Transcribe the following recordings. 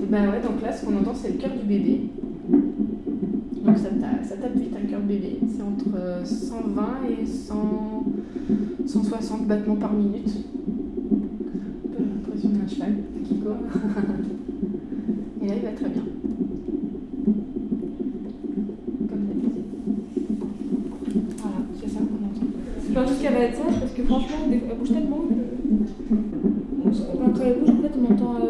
Bah ouais, donc là, ce qu'on entend, c'est le cœur du bébé. Donc ça tape vite un cœur de bébé. C'est entre 120 et 160 battements par minute. Un peu l'impression d'un cheval qui court. Et là, il va très bien. Comme d'habitude. Voilà, c'est ça qu'on entend. C'est pas juste qu'elle va être sage parce que franchement, elle bouge tellement que. Quand elle bouge, en fait, on entend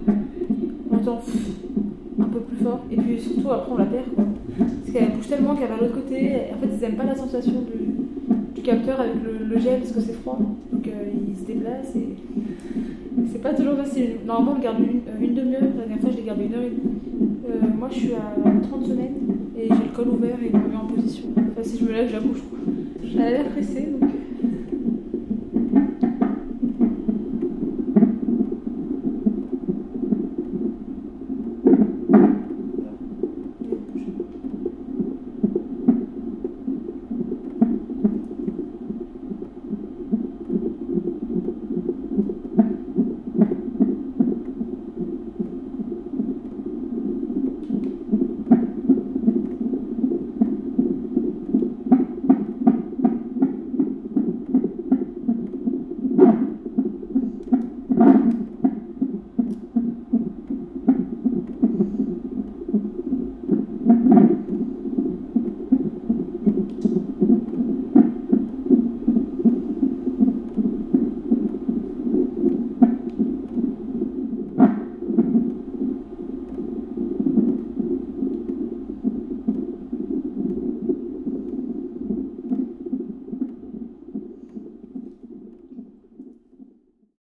un peu plus fort. Et puis surtout, après, on la perd, quoi. Parce qu'elle bouge tellement qu'elle va de l'autre côté. En fait, ils n'aiment pas la sensation du capteur avec le gel parce que c'est froid. Donc, ils se déplacent et c'est pas toujours facile. Normalement, on le garde une demi-heure. La dernière fois, je l'ai gardé 1h30. Moi, je suis à 30 semaines et j'ai le col ouvert et il me met en position. Enfin, si je me lève, je la bouge, quoi. Elle a l'air pressée, donc.